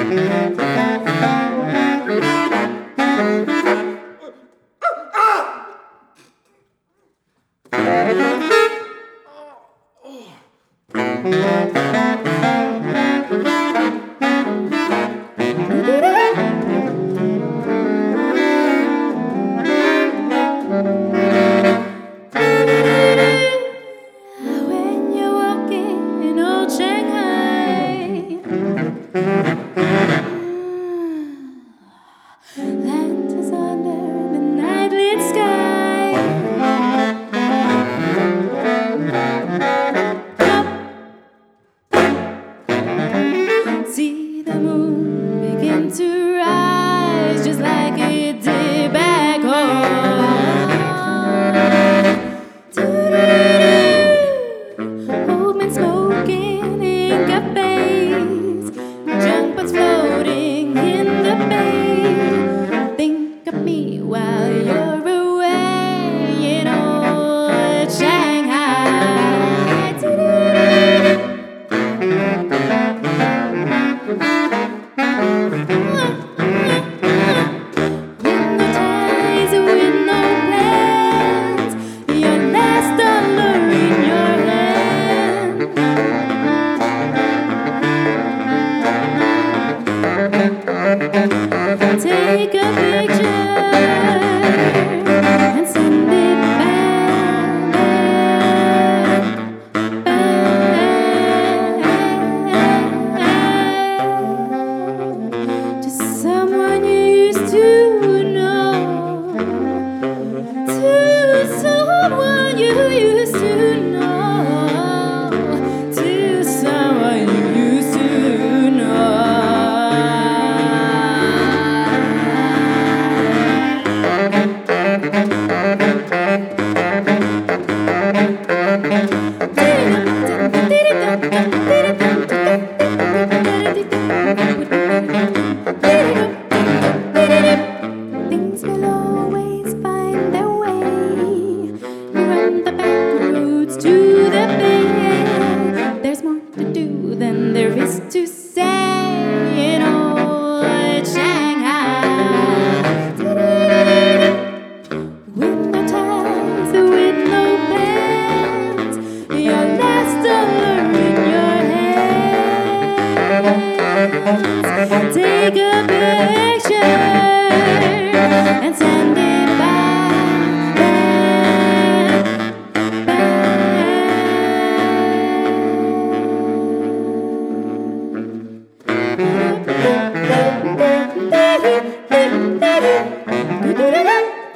When you're walking in old Shanghai, land is under the night-lit sky. See the moon begin to rise just like it did back home. Old men smoking in cafes, junk boats floating in the bay. Think of me while you're away in old Shanghai. With no ties, with no plans, your last dollar in your hand. Take a picture and send it back to someone you used to know, to someone you used to know, to someone you used to know. Things will always find their way from the back roads to the bay. There's more to do than there is to say in old Shanghai. With no ties, with no plans, your last dollar in your hands. Take a picture and send it back, back, back.